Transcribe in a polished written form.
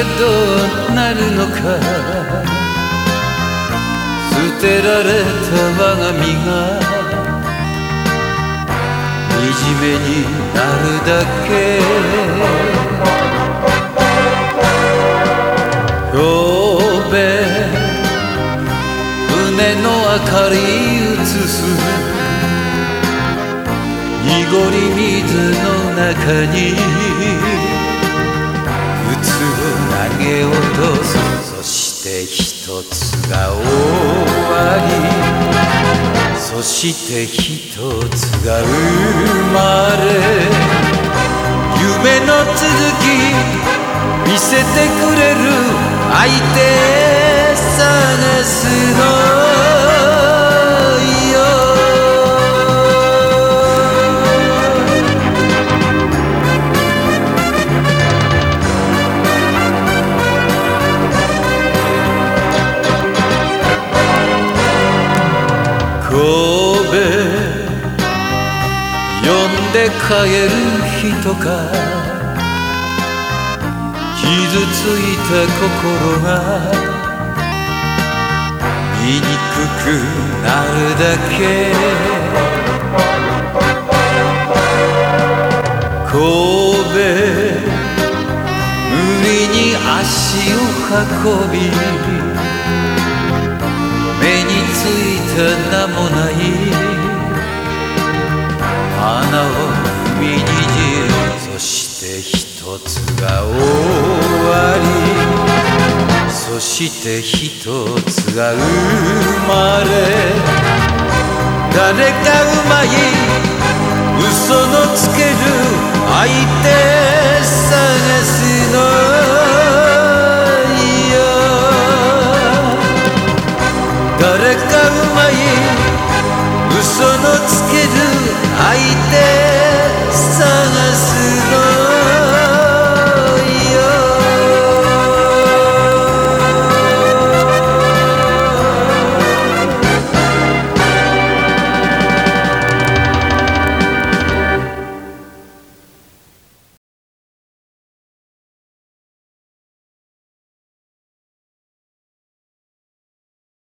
どうなるのか、捨てられた我が身が惨めになるだけ。神戸船の明かり映す濁り水の中に靴を投げ落とす。そして一つが終わり、そして一つが生まれ、夢の続き見せてくれる相手探すのよ。神戸呼んで帰る人か、傷ついた心が醜くなるだけ。神戸無理に足を運び、目についた名もない花を踏みにじる。そして一つが終わり、そして一つが生まれ、誰かうまい嘘のつける相手探すのよ。誰かうまい嘘のつける相手